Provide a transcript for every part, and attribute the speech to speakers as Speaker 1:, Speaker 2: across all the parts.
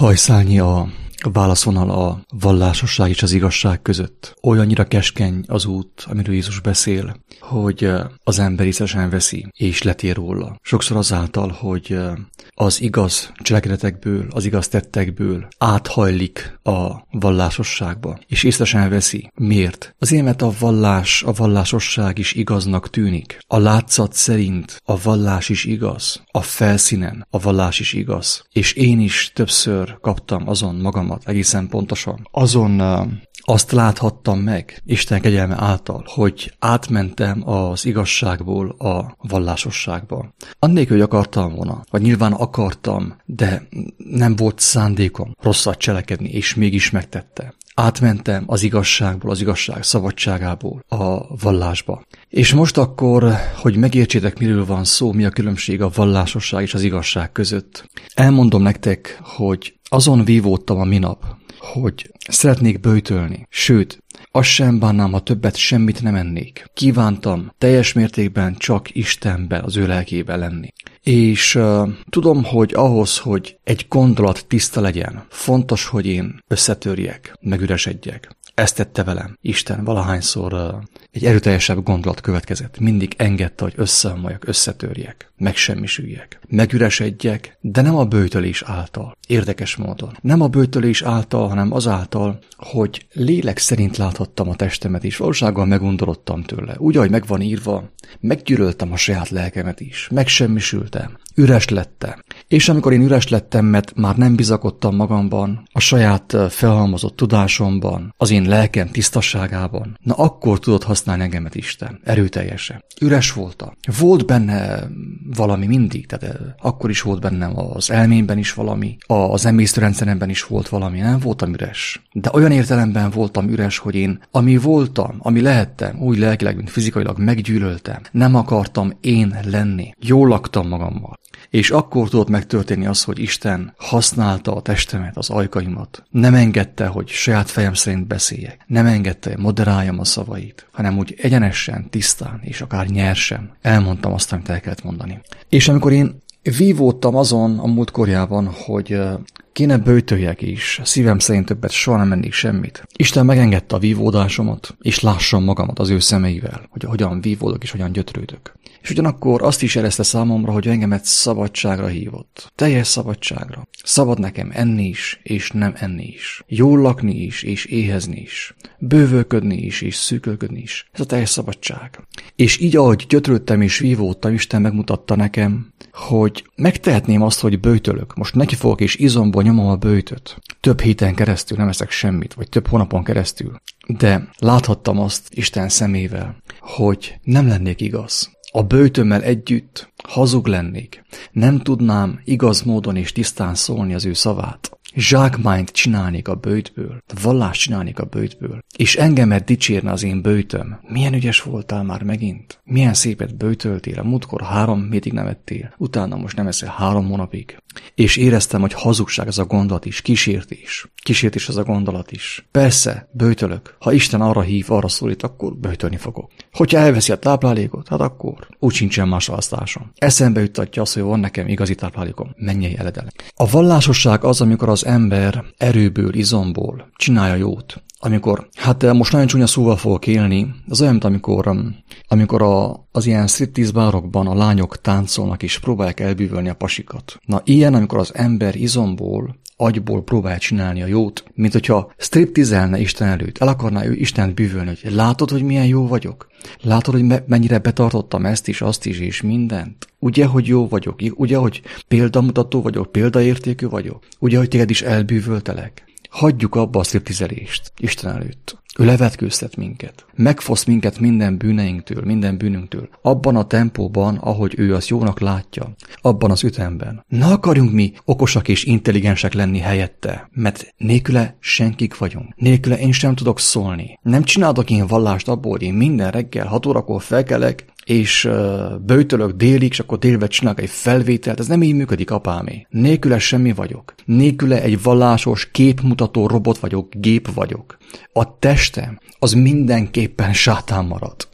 Speaker 1: Hajszálnyi a válaszvonal a vallásosság és az igazság között. Olyannyira keskeny az út, amiről Jézus beszél, hogy az ember észresen veszi és letér róla. Sokszor azáltal, hogy az igaz cselekedetekből, az igaz tettekből áthajlik a vallásosságba, és észresen veszi. Miért? Azért, mert a vallásosság is igaznak tűnik. A látszat szerint a vallás is igaz. A felszínen a vallás is igaz. És én is többször kaptam azon magamat egészen pontosan. Azon azt láthattam meg Isten kegyelme által, hogy átmentem az igazságból a vallásosságba. Annélkül, hogy akartam volna, vagy nyilván akartam, de nem volt szándékom rosszat cselekedni, és mégis megtette. Átmentem az igazságból, az igazság szabadságából a vallásba. És most akkor, hogy megértsétek, miről van szó, mi a különbség a vallásosság és az igazság között, elmondom nektek, hogy azon vívódtam a minap, hogy szeretnék böjtölni, sőt, azt sem bánnám, ha többet semmit nem ennék. Kívántam teljes mértékben csak Istenben, az ő lelkében lenni. És tudom, hogy ahhoz, hogy egy gondolat tiszta legyen, fontos, hogy én összetörjek, megüresedjek. Ezt tette velem Isten valahányszor egy erőteljesebb gondolat következett. Mindig engedte, hogy összeomljak, összetörjek, megsemmisüljek, megüresedjek, de nem a böjtölés által. Érdekes módon. Nem a böjtölés által, hanem azáltal, hogy lélek szerint láthattam a testemet is. Valósággal megundorodtam tőle. Úgy, ahogy meg van írva, meggyűlöltem a saját lelkemet is. Megsemmisültem. Üres lettem. És amikor én üres lettem, mert már nem bizakodtam magamban, a saját felhalmozott tudásomban, az én lelkem tisztaságában, na akkor tudott használni engemet Isten. Erőteljesen. Üres voltam. Volt benne valami mindig, tehát akkor is volt bennem az elmémben is valami, az emésztőrendszeremben is volt valami, nem voltam üres. De olyan értelemben voltam üres, hogy én, ami voltam, ami lehettem, úgy lelkileg, mint fizikailag meggyűlöltem. Nem akartam én lenni. Jól laktam magammal. És akkor tudott megtörténni az, hogy Isten használta a testemet, az ajkaimat. Nem engedte, hogy saját fejem szerint beszéljek. Nem engedte, hogy moderáljam a szavait, hanem úgy egyenesen, tisztán és akár nyersen elmondtam azt, amit el kellett mondani. És amikor én vívódtam azon a múltkorjában, hogy kéne böjtöljek is, szívem szerint többet soha nem ennék semmit. Isten megengedte a vívódásomat, és lássam magamat az ő szemeivel, hogy hogyan vívódok és hogyan gyötrődök. És ugyanakkor azt is érezte számomra, hogy engemet szabadságra hívott. Teljes szabadságra. Szabad nekem enni is, és nem enni is. Jól lakni is, és éhezni is. Bővölködni is, és szűkölködni is. Ez a teljes szabadság. És így, ahogy gyötrődtem és vívódtam, Isten megmutatta nekem, hogy megtehetném azt, hogy böjtölök. Most neki fogok, és izomból nyomom a böjtöt. Több héten keresztül nem eszek semmit, vagy több hónapon keresztül. De láthattam azt Isten szemével, hogy nem lennék igaz. A böjtömmel együtt hazug lennék. Nem tudnám igaz módon és tisztán szólni az ő szavát. Zsákmányt csinálnék a böjtből, vallást csinálnék a böjtből, és engemet dicsérne az én böjtöm. Milyen ügyes voltál már megint? Milyen szépet böjtöltél? A múltkor 3 hétig nem ettél, utána most nem eszel 3 hónapig. És éreztem, hogy hazugság ez a gondolat is, kísértés. Kísértés ez a gondolat is. Persze, böjtölök. Ha Isten arra hív, arra szólít, akkor böjtölni fogok. Hogyha elveszi a táplálékot, hát akkor úgy sincsen más választásom. Eszembe juttatja azt, hogy van nekem igazi táplálékom. Mennyei eledele. A vallásosság az, amikor az ember erőből, izomból csinálja jót. Amikor, hát most nagyon csúnya szóval fogok élni, az olyan, mint amikor az ilyen striptease bárokban a lányok táncolnak és próbálják elbűvölni a pasikat. Na ilyen, amikor az ember izomból, agyból próbálja csinálni a jót, mint hogyha striptizelne Isten előtt, el akarná ő Istent bűvölni, hogy látod, hogy milyen jó vagyok? Látod, hogy mennyire betartottam ezt is, azt is, és mindent? Ugye, hogy jó vagyok? Ugye, hogy példamutató vagyok, példaértékű vagyok? Ugye, hogy téged is elbűvöltelek? Hagyjuk abba a striptizelést Isten előtt. Ő levetkőztet minket. Megfosz minket minden bűneinktől, minden bűnünktől. Abban a tempóban, ahogy ő azt jónak látja. Abban az ütemben. Ne akarjunk mi okosak és intelligensek lenni helyette, mert nélküle senkik vagyunk. Nélküle én sem tudok szólni. Nem csinálok én vallást abból, hogy én minden reggel 6 órakor felkelek, és böjtölök délig, és akkor délbe csinálok egy felvételt. Ez nem így működik, apámé. Nélküle semmi vagyok. Nélküle egy vallásos, képmutató robot vagyok, gép vagyok. A testem az mindenképpen sátán marad.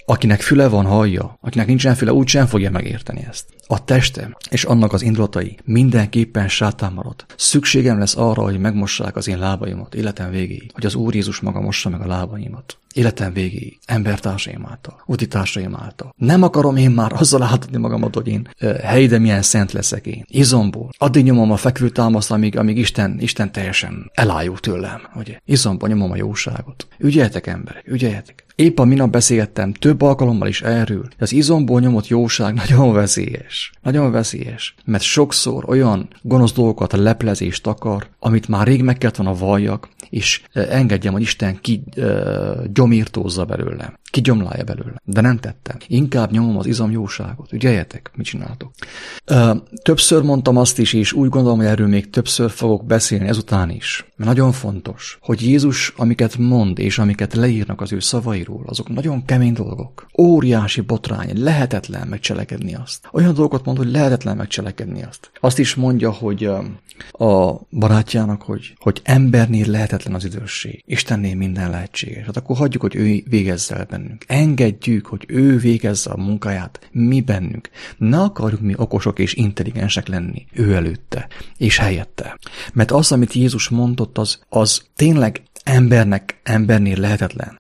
Speaker 1: Akinek füle van, hallja, akinek nincsen füle, úgysem fogja megérteni ezt. A testem és annak az indulatai mindenképpen sátán marad. Szükségem lesz arra, hogy megmossák az én lábaimat életem végéig, hogy az Úr Jézus maga mossa meg a lábaimat. Életem végéig, embertársaim által, útitársaim által. Nem akarom én már azzal átadni magamat, hogy én helyde milyen szent leszek én. Izomból. Addig nyomom a fekvőtámaszt, amíg Isten teljesen elájul tőlem. Ugye? Izomból nyomom a jóságot. Ügyeljetek, emberek, ügyeljetek. Épp a minap beszélgettem több alkalommal is erről. Az izomból nyomott jóság nagyon veszélyes. Nagyon veszélyes. Mert sokszor olyan gonosz dolgokat leplezést akar, amit már rég meg kellett volna valljak, és engedjem, hogy Isten gyomírtózza belőlem. Kigyomlálja belőle. De nem tettem. Inkább nyomom az izomjóságot. Ügyeljetek, mit csináltok. Többször mondtam azt is, és úgy gondolom, hogy erről még többször fogok beszélni ezután is. Mert nagyon fontos, hogy Jézus, amiket mond, és amiket leírnak az ő szavairól, azok nagyon kemény dolgok. Óriási botrány, lehetetlen megcselekedni azt. Olyan dolgokat mond, hogy lehetetlen megcselekedni azt. Azt is mondja, hogy a barátjának, hogy embernél lehetetlen az üdvösség. Istennél minden lehetséges. Hát akkor hagyjuk, hogy ő végezze el bennünk. Engedjük, hogy ő végezze a munkáját mi bennünk. Ne akarjuk mi okosok és intelligensek lenni ő előtte és helyette. Mert az, amit Jézus mondott, az tényleg embernél lehetetlen.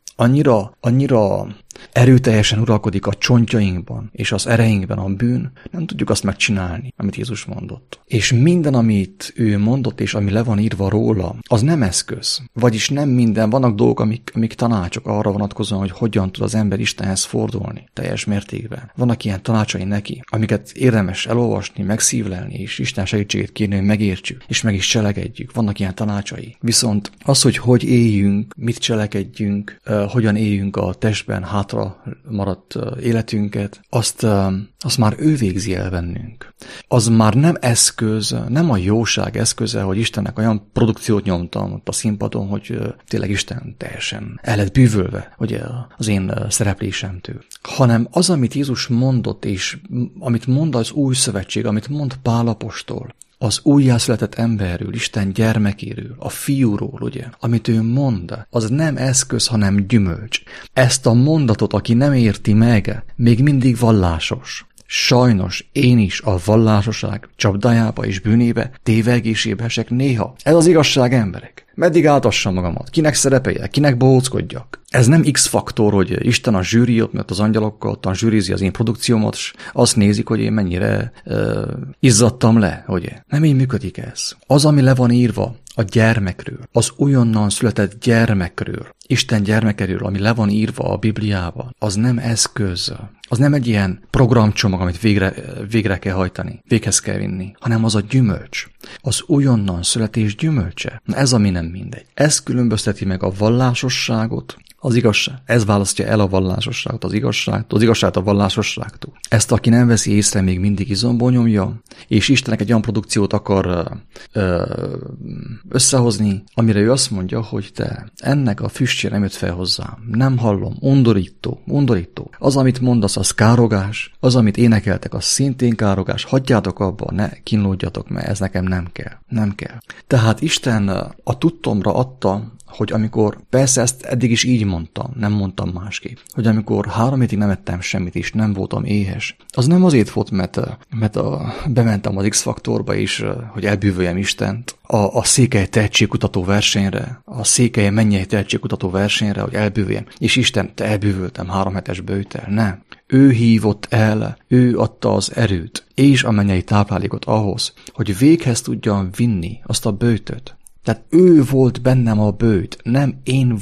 Speaker 1: Annyira erőteljesen uralkodik a csontjainkban és az ereinkben a bűn, nem tudjuk azt megcsinálni, amit Jézus mondott. És minden, amit ő mondott, és ami le van írva róla, az nem eszköz. Vagyis nem minden, vannak dolgok, amik tanácsok arra vonatkozóan, hogy hogyan tud az ember Istenhez fordulni teljes mértékben. Vannak ilyen tanácsai neki, amiket érdemes elolvasni, megszívlelni, és Isten segítségét kérni, hogy megértsük, és meg is cselekedjük. Vannak ilyen tanácsai. Viszont az, hogy éljünk, mit cselekedjünk, hogyan éljünk a testben, hátra maradt életünket, azt már ő végzi el bennünk. Az már nem eszköz, nem a jóság eszköze, hogy Istennek olyan produkciót nyomtam ott a színpadon, hogy tényleg Isten teljesen el lett bűvölve, ugye, az én szereplésemtől. Hanem az, amit Jézus mondott, és amit mond az új szövetség, amit mond Pál apostol, az újjászületett emberről, Isten gyermekéről, a fiúról, ugye, amit ő mond, az nem eszköz, hanem gyümölcs. Ezt a mondatot, aki nem érti meg, még mindig vallásos. Sajnos én is a vallásosság csapdájába és bűnébe, tévegésébe esek néha. Ez az igazság, emberek. Meddig áltassam magamat? Kinek szerepeljek? Kinek bohóckodjak? Ez nem X-faktor, hogy Isten a zsűri ott, mert az angyalokkal ottan zsűrizi az én produkciómat, és azt nézik, hogy én mennyire izzadtam le, ugye? Nem így működik ez. Az, ami le van írva a gyermekről, az újonnan született gyermekről, Isten gyermekéről, ami le van írva a Bibliában, az nem eszköz. Az nem egy ilyen programcsomag, amit végre kell hajtani, véghez kell vinni, hanem az a gyümölcs. Az újonnan születés gyümölcse. Na ez, ami nem mindegy. Ez különbözteti meg a vallásosságot, az igazság. Ez választja el a vallásosságot az igazságot a vallásosságtól. Ezt, aki nem veszi észre, még mindig izomból nyomja, és Istennek egy olyan produkciót akar összehozni, amire ő azt mondja, hogy te ennek a füstje nem jött fel hozzám. Nem hallom. Undorító. Az, amit mondasz, az károgás. Az, amit énekeltek, az szintén károgás. Hagyjátok abba, ne kínlódjatok, mert ez nekem nem kell. Nem kell. Tehát Isten a tudtomra adta, hogy amikor, persze ezt eddig is így mondtam, nem mondtam másképp, hogy amikor 3 hétig nem ettem semmit, és nem voltam éhes, az nem azért volt, mert bementem az X-faktorba is, hogy elbűvöljem Istent, a székely tehetségkutató versenyre, a székely mennyei tehetségkutató versenyre, hogy elbűvöljem, és Istent elbűvöltem 3 hetes bőjtel. Nem. Ő hívott el, ő adta az erőt, és a mennyei táplálékot ahhoz, hogy véghez tudjam vinni azt a bőjtöt. Tehát ő volt bennem a bőjt, nem én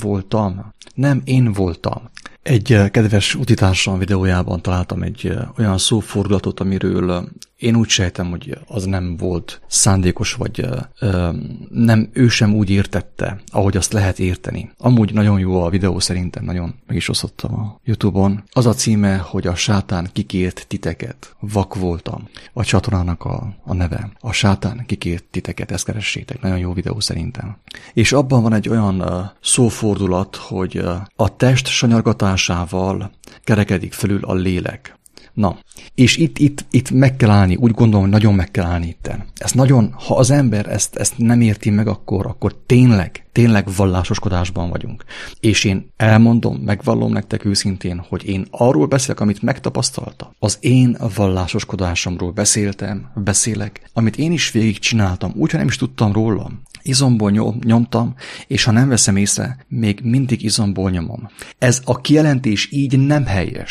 Speaker 1: voltam. Egy kedves utitársam videójában találtam egy olyan szófordulatot, amiről én úgy sejtem, hogy az nem volt szándékos, vagy nem, ő sem úgy értette, ahogy azt lehet érteni. Amúgy nagyon jó a videó, szerintem nagyon meg is osztottam a YouTube-on. Az a címe, hogy a sátán kikért titeket. Vak voltam. A csatornának a neve. A sátán kikért titeket, ezt keressétek. Nagyon jó videó szerintem. És abban van egy olyan szófordulat, hogy a test sanyargatásával kerekedik fölül a lélek. Na, és itt meg kell állni, úgy gondolom, hogy nagyon meg kell állni itten. Ezt nagyon, ha az ember ezt nem érti meg, akkor tényleg vallásoskodásban vagyunk. És én elmondom, megvallom nektek őszintén, hogy én arról beszélek, amit megtapasztaltam. Az én vallásoskodásomról beszélek, amit én is végig csináltam, úgyhogy nem is tudtam róla. Izomból nyomtam, és ha nem veszem észre, még mindig izomból nyomom. Ez a kijelentés így nem helyes,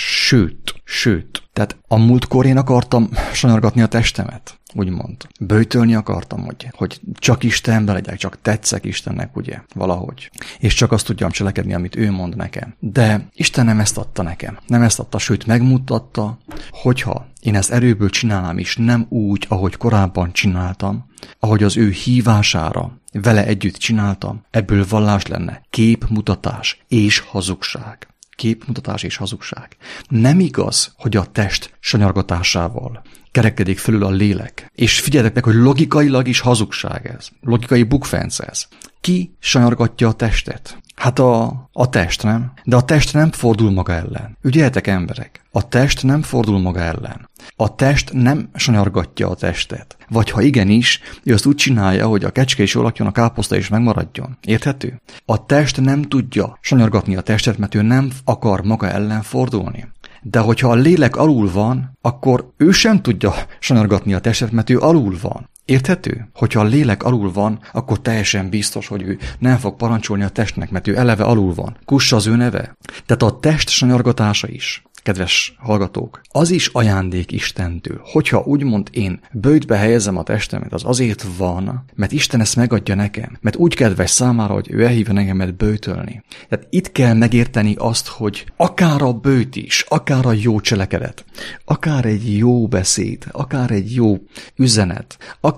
Speaker 1: sőt. Tehát a múltkor én akartam sanyargatni a testemet, úgymond. Böjtölni akartam, hogy csak Istenben legyek, csak tetszek Istennek, ugye, valahogy. És csak azt tudjam cselekedni, amit ő mond nekem. De Isten nem ezt adta nekem. Nem ezt adta, sőt megmutatta, hogyha én ezt erőből csinálnám, és nem úgy, ahogy korábban csináltam, ahogy az ő hívására vele együtt csináltam, ebből vallás lenne, képmutatás és hazugság. Képmutatás és hazugság. Nem igaz, hogy a test sanyargatásával kerekedik fölül a lélek. És figyeljetek meg, hogy logikailag is hazugság ez. Logikai bukfenc ez. Ki sanyargatja a testet? Hát a test, nem? De a test nem fordul maga ellen. Ügyeljetek, emberek! A test nem fordul maga ellen. A test nem sanyargatja a testet. Vagy ha igenis, ő azt úgy csinálja, hogy a kecske is jól lakjon, a káposzta is megmaradjon. Érthető? A test nem tudja sanyargatni a testet, mert ő nem akar maga ellen fordulni. De hogyha a lélek alul van, akkor ő sem tudja sanyargatni a testet, mert ő alul van. Érthető? Hogyha a lélek alul van, akkor teljesen biztos, hogy ő nem fog parancsolni a testnek, mert ő eleve alul van. Kussa az ő neve. Tehát a test sanyargatása is, kedves hallgatók, az is ajándék Istentől. Hogyha úgymond én böjtbe helyezem a testemet, az azért van, mert Isten ezt megadja nekem. Mert úgy kedves számára, hogy ő elhívja engemet böjtölni. Tehát itt kell megérteni azt, hogy akár a böjt is, akár a jó cselekedet, akár egy jó beszéd, akár egy jó üzenet,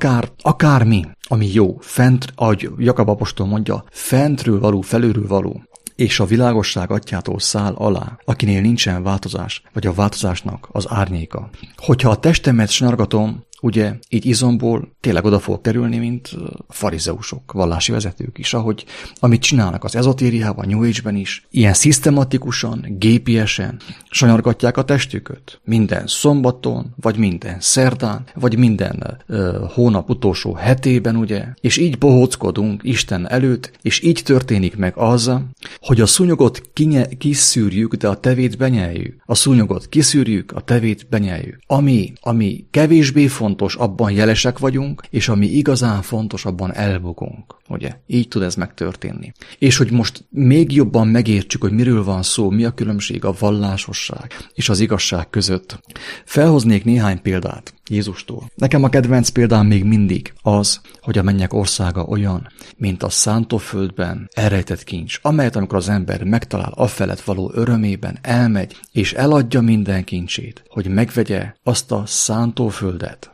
Speaker 1: akármi, ami jó, fent, ahogy Jakab apostol mondja, fentről való, felülről való, és a világosság atyától száll alá, akinél nincsen változás, vagy a változásnak az árnyéka. Hogyha a testemet sanyargatom, ugye, így izomból tényleg oda fog kerülni, mint farizeusok, vallási vezetők is, amit csinálnak az ezotériában, New Age-ben is, ilyen szisztematikusan, gépiesen sanyargatják a testüket. Minden szombaton, vagy minden szerdán, vagy minden hónap utolsó hetében, ugye, és így bohóckodunk Isten előtt, és így történik meg az, hogy a szúnyogot kiszűrjük, de a tevét benyeljük. A szúnyogot kiszűrjük, a tevét benyeljük. Ami kevésbé fontos, abban jelesek vagyunk, és ami igazán fontos, abban elbukunk. Ugye? Így tud ez megtörténni. És hogy most még jobban megértsük, hogy miről van szó, mi a különbség a vallásosság és az igazság között. Felhoznék néhány példát Jézustól. Nekem a kedvenc példám még mindig az, hogy a mennyek országa olyan, mint a szántóföldben elrejtett kincs, amelyet amikor az ember megtalál afelett való örömében, elmegy és eladja minden kincsét, hogy megvegye azt a szántóföldet.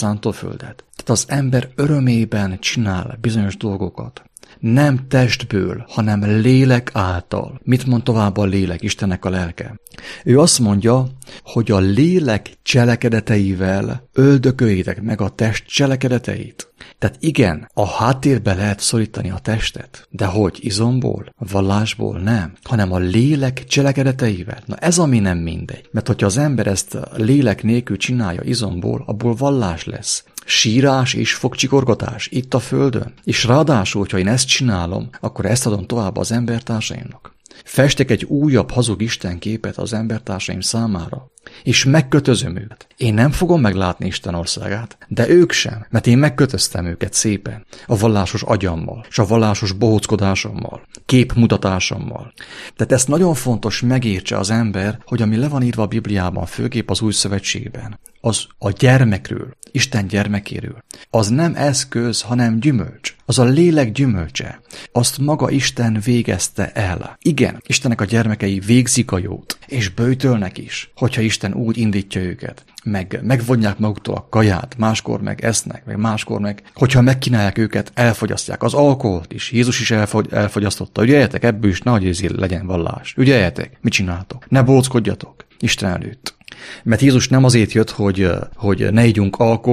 Speaker 1: Tehát az ember örömében csinál bizonyos dolgokat. Nem testből, hanem lélek által. Mit mond tovább a lélek, Istennek a lelke? Ő azt mondja, hogy a lélek cselekedeteivel öldököljétek meg a test cselekedeteit. Tehát igen, a háttérbe lehet szorítani a testet, de hogy izomból, vallásból nem, hanem a lélek cselekedeteivel. Na ez ami nem mindegy, mert hogyha az ember ezt lélek nélkül csinálja izomból, abból vallás lesz. Sírás és fogcsikorgatás itt a földön. És ráadásul, hogyha én ezt csinálom, akkor ezt adom tovább az embertársaimnak. Festek egy újabb hazug istenképet az embertársaim számára, és megkötözöm őket. Én nem fogom meglátni Isten országát, de ők sem, mert én megkötöztem őket szépen a vallásos agyammal, és a vallásos bohóckodásommal, képmutatásommal. Tehát ezt nagyon fontos megértse az ember, hogy ami le van írva a Bibliában, főképp az Új Szövetségben, az a gyermekről, Isten gyermekéről. Az nem eszköz, hanem gyümölcs. Az a lélek gyümölcse. Azt maga Isten végezte el. Igen, Istennek a gyermekei végzik a jót, és böjtölnek is, hogyha Isten úgy indítja őket. Megvonják maguktól a kaját, máskor meg esznek, meg máskor meg, hogyha megkínálják őket, elfogyasztják. Az alkoholt is. Jézus is elfogyasztotta. Ügyeljetek, ebből is nehogy ezért legyen vallás. Ügyeljetek, mit csináltok? Ne bóckodjatok Isten előtt. Mert Jézus nem azért jött, hogy ne ígyunk alkoholt,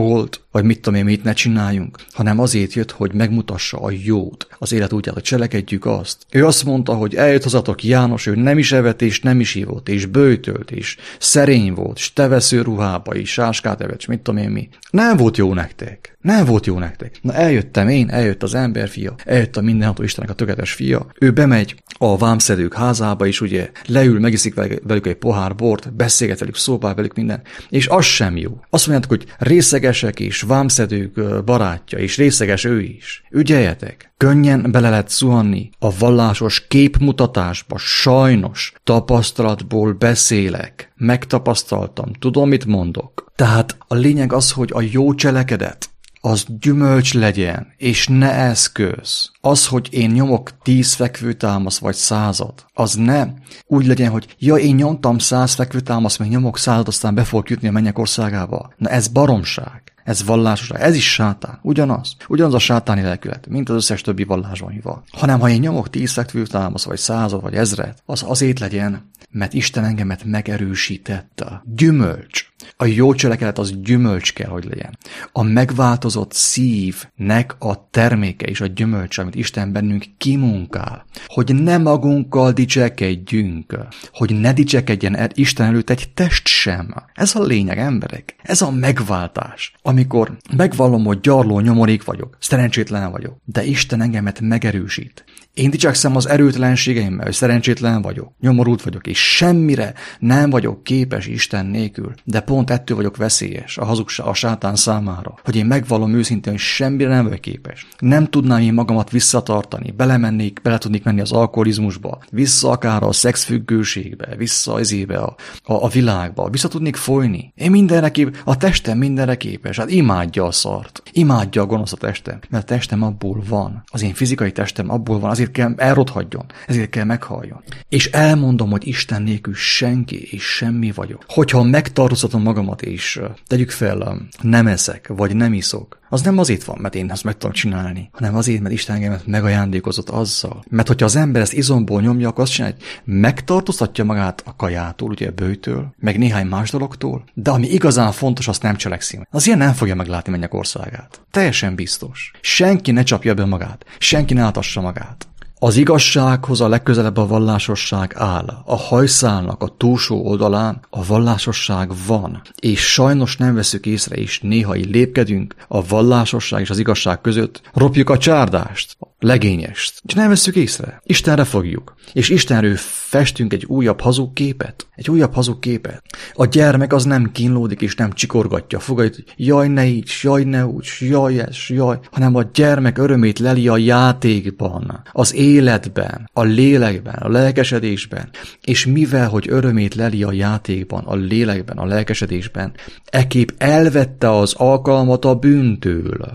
Speaker 1: vagy mit tudom én, mit ne csináljunk, hanem azért jött, hogy megmutassa a jót, az élet útját, hogy cselekedjük azt. Ő azt mondta, hogy eljött hozzatok János, ő nem is evett, és nem is ivott, és böjtölt, és szerény volt, és tevesző ruhába, és sáskát evett, és mit tudom én mi. Nem volt jó nektek. Nem volt jó nektek. Na eljöttem én, eljött az emberfia, eljött a mindenható Istennek a tökéletes fia. Ő bemegy a vámszedők házába, és ugye leül, megiszik velük egy pohár bort, beszélget velük, szóbál velük minden, és az sem jó. Azt mondjátok, hogy részegesek és vámszedők barátja, és részeges ő is. Ügyeljetek! Könnyen bele lehet zuhanni a vallásos képmutatásba, sajnos tapasztalatból beszélek. Megtapasztaltam, tudom, mit mondok. Tehát a lényeg az, hogy a jó cselekedet az gyümölcs legyen, és ne eszköz. Az, hogy én nyomok 10 fekvőtámasz vagy 100, az ne úgy legyen, hogy én nyomtam 100 fekvőtámasz, meg nyomok 100, aztán be fogok jutni a mennyek országába. Na ez baromság. Ez vallásosság, ez is sátán, ugyanaz a sátáni lelkület, mint az összes többi vallásban mi van. Hanem ha én nyomok 10 fekvőtámasz, vagy 100 vagy 1000, az azért legyen, mert Isten engemet megerősítette. Gyümölcs. A jó cselekedet az gyümölcs kell, hogy legyen. A megváltozott szívnek a terméke és a gyümölcs, amit Isten bennünk kimunkál. Hogy ne magunkkal dicsekedjünk, hogy ne dicsekedjen Isten előtt egy test sem. Ez a lényeg, emberek. Ez a megváltás. Amikor megvallom, hogy gyarló nyomorék vagyok, szerencsétlen vagyok, de Isten engemet megerősít. Én dicsekszem az erőtlenségeimmel, hogy szerencsétlen vagyok, nyomorult vagyok, és semmire nem vagyok képes Isten nélkül, de pont ettől vagyok veszélyes a sátán számára, hogy én megvallom őszintén, hogy semmire nem vagyok képes. Nem tudnám én magamat visszatartani, bele tudnék menni az alkoholizmusba, vissza akár a szexfüggőségbe, vissza a világba, vissza tudnék folyni. Én mindenre képes, a testem mindenre képes, hát imádja a szart, imádja a gonosz a testem, mert a testem abból van, az én fizikai testem abból van, azért kell elrothadjon, ezért kell meghalljon. És elmondom, hogy Isten nélkül senki és semmi vagyok. Hogyha megtartóztatom magamat, és tegyük fel, nem eszek, vagy nem iszok, az nem azért van, mert én ezt meg tudom csinálni, hanem azért, mert Isten engemet megajándékozott azzal. Mert hogyha az ember ezt izomból nyomja, akkor azt csinálja, hogy megtartóztatja magát a kajától, ugye a bőjtől, meg néhány más dologtól, de ami igazán fontos, azt nem cselekszik. Az ilyen nem fogja meglátni mennyek országát. Teljesen biztos. Senki ne csapja be magát, senki ne átassa magát. Az igazsághoz a legközelebb a vallásosság áll. A hajszálnak a túlsó oldalán a vallásosság van, és sajnos nem veszük észre, és néha így lépkedünk a vallásosság és az igazság között, ropjuk a csárdást, legényest, és nem veszük észre. Istenre fogjuk, és Istenről festünk egy újabb hazug képet. A gyermek az nem kínlódik, és nem csikorgatja a fogait, hogy jaj, ne így, jaj, ne úgy, jaj, ez, jaj, hanem a gyermek örömét leli a játékban, az életben, a lélekben, a lelkesedésben, és mivel, hogy örömét leli a játékban, a lélekben, a lelkesedésben, ekképp elvette az alkalmat a bűntől.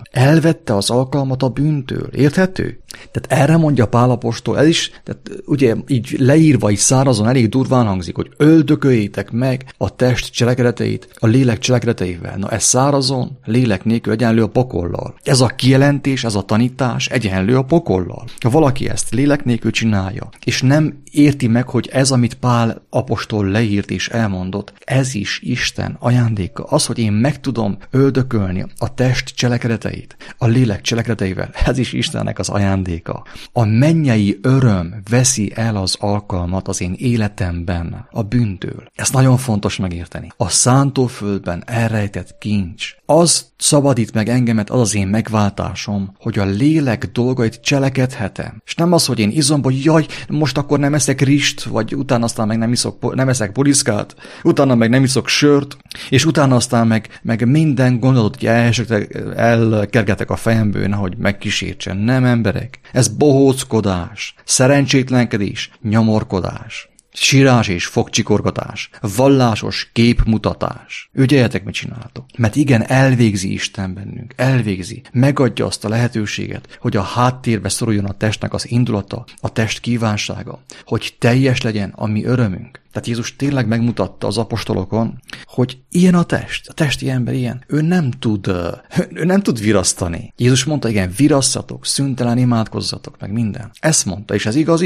Speaker 1: Érthető? Tehát erre mondja Pál apostol, ez is, tehát ugye így leírva, így szárazon elég durván hangzik, hogy öldököljétek meg a test cselekedeteit a lélek cselekedeteivel. Na ez szárazon, lélek nélkül egyenlő a pokollal. Ez a kijelentés, ez a tanítás egyenlő a pokollal. Ha valaki ezt lélek nélkül csinálja, és nem érti meg, hogy ez, amit Pál apostol leírt és elmondott, ez is Isten ajándéka. Az, hogy én meg tudom öldökölni a test cselekedeteit a lélek cselekedeteivel, ez is Istennek az ajándéka. A mennyei öröm veszi el az alkalmat az én életemben a bűntől. Ez nagyon fontos megérteni. A szántóföldben elrejtett kincs. Az szabadít meg engemet, az az én megváltásom, hogy a lélek dolgait cselekedhetem. És nem az, hogy én izomba, jaj, most akkor nem eszek rist, vagy utána aztán meg nem eszek boriszkát, utána meg nem iszok sört, és utána aztán meg minden gondolatot elkergetek a fejemből, hogy megkísértsen. Nem, emberek. Ez bohóckodás, szerencsétlenkedés, nyomorkodás. Sírás és fogcsikorgatás, vallásos képmutatás. Ügyeljetek, mit csináltok. Mert igen, elvégzi Isten bennünk, elvégzi. Megadja azt a lehetőséget, hogy a háttérbe szoruljon a testnek az indulata, a test kívánsága, hogy teljes legyen a mi örömünk. Tehát Jézus tényleg megmutatta az apostolokon, hogy ilyen a testi ember ilyen. Ő nem tud virasztani. Jézus mondta, igen, virasszatok, szüntelen imádkozzatok, meg minden. Ezt mondta, és ez igaz is.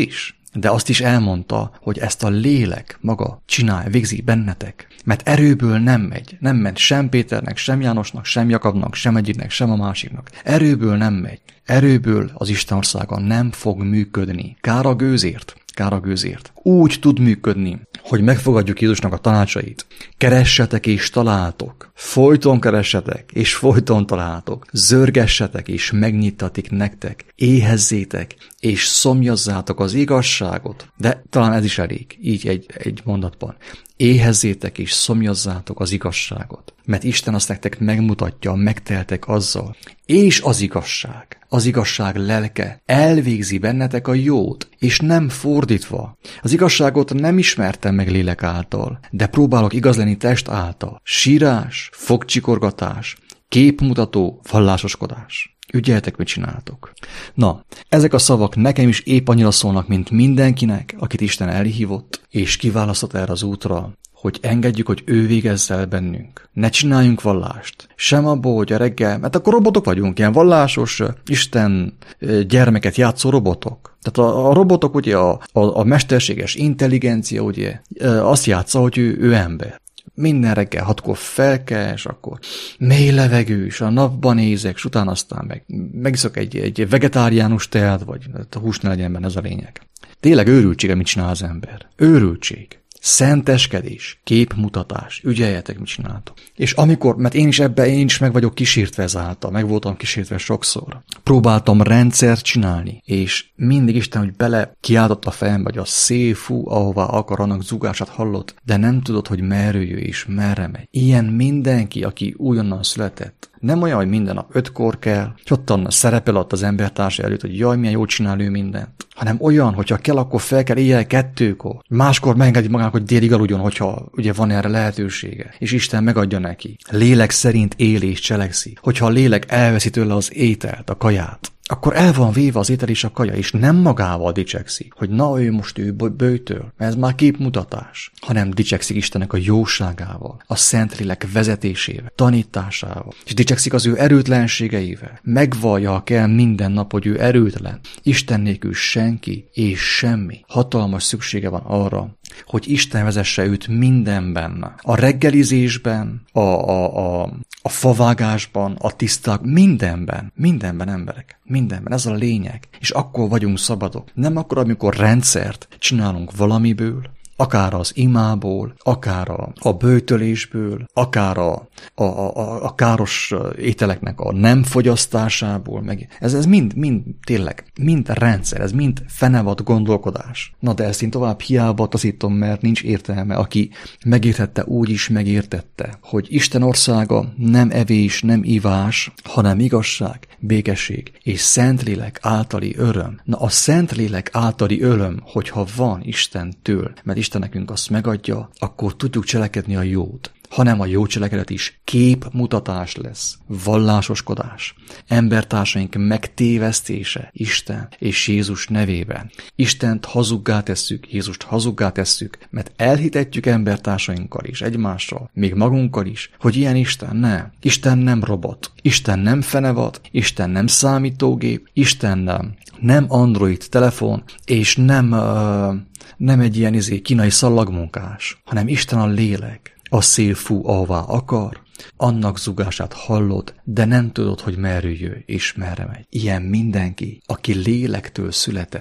Speaker 1: de azt is elmondta, hogy ezt a lélek maga végzi bennetek. Mert erőből nem ment sem Péternek, sem Jánosnak, sem Jakabnak, sem egyiknek, sem a másiknak. Erőből nem megy. Erőből az Isten országa nem fog működni. Kár a gőzért. Úgy tud működni, hogy megfogadjuk Jézusnak a tanácsait. Keressetek és találtok. Folyton keressetek és folyton találtok. Zörgessetek és megnyitatik nektek. Éhezzétek és szomjazzátok az igazságot. De talán ez is elég, így egy mondatban. Éhezzétek és szomjazzátok az igazságot. Mert Isten azt nektek megmutatja, megteltek azzal. És az igazság lelke elvégzi bennetek a jót, és nem fordítva. Az igazságot nem ismertem meg lélek által, de próbálok igaz lenni test által. Sírás, fogcsikorgatás, képmutató vallásoskodás. Ügyeljetek, mit csináltok. Na, ezek a szavak nekem is épp annyira szólnak, mint mindenkinek, akit Isten elhívott, és kiválasztott erre az útra, hogy engedjük, hogy ő végezze el bennünk. Ne csináljunk vallást. Sem abból, hogy a reggel, mert akkor robotok vagyunk, ilyen vallásos, Isten gyermeket játszó robotok. Tehát a robotok, ugye, a mesterséges intelligencia, ugye, azt játsza, hogy ő ember. Minden reggel 6-kor felkel, és akkor mély levegős, a napban nézek, és utána aztán megiszok egy vegetáriánus teát, vagy a hús ne legyen benne, ez a lényeg. Tényleg őrültség, amit csinál az ember. Őrültség. Szenteskedés, képmutatás, ügyeljetek, mit csináltok. És amikor, mert én is meg vagyok kísértve ezáltal, meg voltam kísértve sokszor. Próbáltam rendszert csinálni, és mindig Isten, hogy bele kiáltott a fejembe, hogy a szél fú, ahová akar, annak zúgását hallott, de nem tudod, hogy merre jöjj és merre megy. Ilyen mindenki, aki újonnan született. Nem olyan, hogy minden nap 5-kor kell, és ottan szerepel ott az embertársa előtt, hogy jaj, milyen jól csinál ő mindent. Hanem olyan, hogyha kell, akkor fel kell éjjel 2-kor. Máskor megengedi magának, hogy délig aludjon, hogyha ugye van erre lehetősége. És Isten megadja neki. Lélek szerint él és cselekszik. Hogyha a lélek elveszi tőle az ételt, a kaját, akkor el van véve az étel és a kaja, és nem magával dicsekszik, hogy na ő bőjtől, mert ez már képmutatás, hanem dicsekszik Istennek a jóságával, a Szentlélek vezetésével, tanításával, és dicsekszik az ő erőtlenségeivel. Megvallja, ha kell minden nap, hogy ő erőtlen. Isten nélkül senki és semmi. Hatalmas szüksége van arra, hogy Isten vezesse őt mindenben. A reggelizésben, a favágásban, a tiszták, mindenben emberek. Mindenben, ez a lényeg. És akkor vagyunk szabadok. Nem akkor, amikor rendszert csinálunk valamiből, akár az imából, akár a böjtölésből, akár a káros ételeknek a nem fogyasztásából, meg ez mind rendszer, ez mind fenevad gondolkodás. Na de ezt én tovább hiába taszítom, mert nincs értelme. Aki megértette, úgy is megértette, hogy Isten országa nem evés, nem ivás, hanem igazság, békesség és Szentlélek általi öröm. Na a Szentlélek általi öröm, hogyha van Istentől, mert Isten nekünk azt megadja, akkor tudjuk cselekedni a jót. Hanem a jó cselekedet is képmutatás lesz, vallásoskodás, embertársaink megtévesztése Isten és Jézus nevében. Istent hazuggá tesszük, Jézust hazuggá tesszük, mert elhitetjük embertársainkkal is, egymással, még magunkkal is, hogy ilyen Isten nem. Isten nem robot, Isten nem fenevad, Isten nem számítógép, Isten nem Android telefon, és nem egy ilyen kínai szallagmunkás, hanem Isten a lélek. A szél fú, ahová akar, annak zugását hallod, de nem tudod, hogy merre jöjj és merre megy. Ilyen mindenki, aki lélektől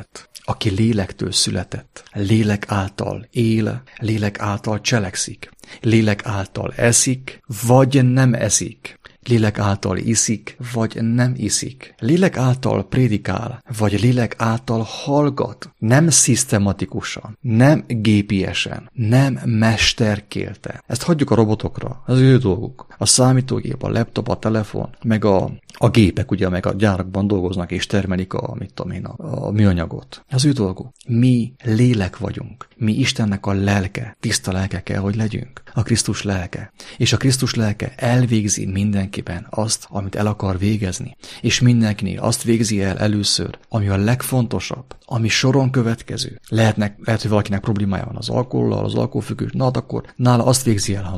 Speaker 1: született, lélek által él, lélek által cselekszik, lélek által eszik, vagy nem eszik. Lélek által iszik, vagy nem iszik. Lélek által prédikál, vagy lélek által hallgat. Nem szisztematikusan, nem gépiesen, nem mesterkélte. Ezt hagyjuk a robotokra, az ő dolguk. A számítógép, a laptop, a telefon, meg a gépek, ugye, meg a gyárakban dolgoznak és termelik a műanyagot. Az ő dolguk. Mi lélek vagyunk. Mi Istennek a lelke, tiszta lelke kell, hogy legyünk. A Krisztus lelke. És a Krisztus lelke elvégzi mindenkiben azt, amit el akar végezni. És mindenkinél azt végzi el először, ami a legfontosabb, ami soron következő. Lehet, hogy valakinek problémája van az alkohollal, az alkoholfüggős, na akkor nála azt végzi el hamarabb.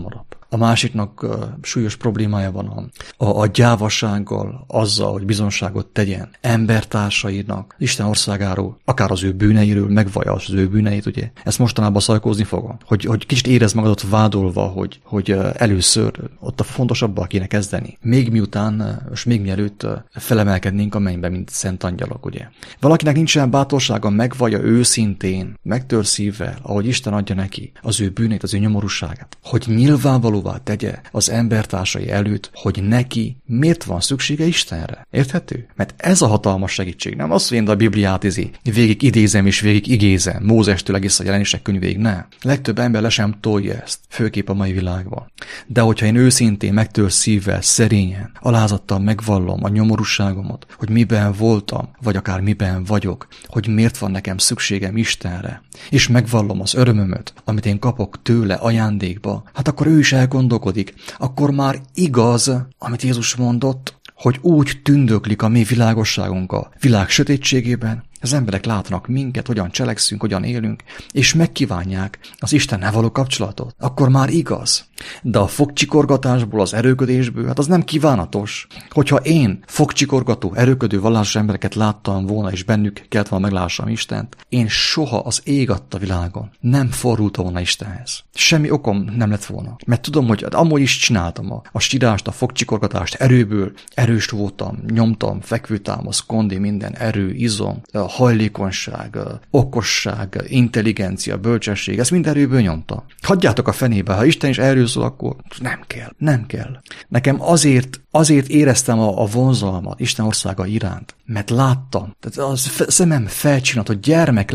Speaker 1: A másiknak súlyos problémája van a gyávasággal, azzal, hogy bizonságot tegyen embertársainak, Isten országáról, akár az ő bűneiről, megvallja az ő bűneit, ugye. Ezt mostanában szajkózni fogom, hogy kicsit érezd magadat vádolva, hogy először ott a fontosabbal kéne kezdeni. Még miután, és még mielőtt felemelkednénk a mennybe, mint szent angyalok, ugye. Valakinek nincsen bátorsága, megvallja őszintén, megtör szívvel, ahogy Isten adja neki az ő bűnét, az ő nyomorúságát, hogy nyilvánvalóvá tegye az embertársai előtt, hogy neki miért van szüksége Istenre. Érthető? Mert ez a hatalmas segítség. Nem az, hogy én a Bibliát végig idézem és végig igézem, Mózestől egész a Jelenések könyvéig, nem. Legtöbb ember le sem tolja ezt, főképp a mai világban. De hogyha én őszintén, megtör szívvel, szerényen, alázattal megvallom a nyomorúságomat, hogy miben voltam, vagy akár miben vagyok, hogy miért van nekem szükségem Istenre, és megvallom az örömömöt, amit én kapok tőle ajándékba, hát akkor ő is elgondolkodik, akkor már igaz, amit Jézus mondott, hogy úgy tündöklik a mi világosságunk a világ sötétségében, az emberek látnak minket, hogyan cselekszünk, hogyan élünk, és megkívánják az Istennel való kapcsolatot. Akkor már igaz. De a fogcsikorgatásból, az erőködésből, hát az nem kívánatos. Hogyha én fogcsikorgató, erőködő vallásos embereket láttam volna, és bennük kellett volna meglássam Istent, én soha az ég adta világon nem fordultam volna Istenhez. Semmi okom nem lett volna. Mert tudom, hogy amúgy is csináltam a sírást, a fogcsikorgatást erőből, erős voltam, nyomtam, fekvőtámasz, kondi, minden erő, izom, hajlékonyság, okosság, intelligencia, bölcsesség, ezt mind erőből nyomta. Hagyjátok a fenébe, ha Isten is erről szól, akkor nem kell. Nekem azért éreztem a vonzalmat Isten országa iránt, mert láttam, tehát a szemem felcsinált, hogy gyermek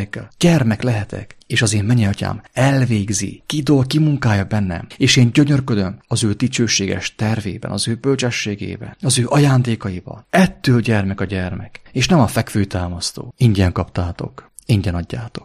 Speaker 1: lehetek, és az én mennyei elvégzi, kimunkálja bennem, és én gyönyörködöm az ő dicsőséges tervében, az ő bölcsességében, az ő ajándékaiban. Ettől gyermek a gyermek, és nem a fekvőtámasztó. Ingyen kaptátok, ingyen adjátok.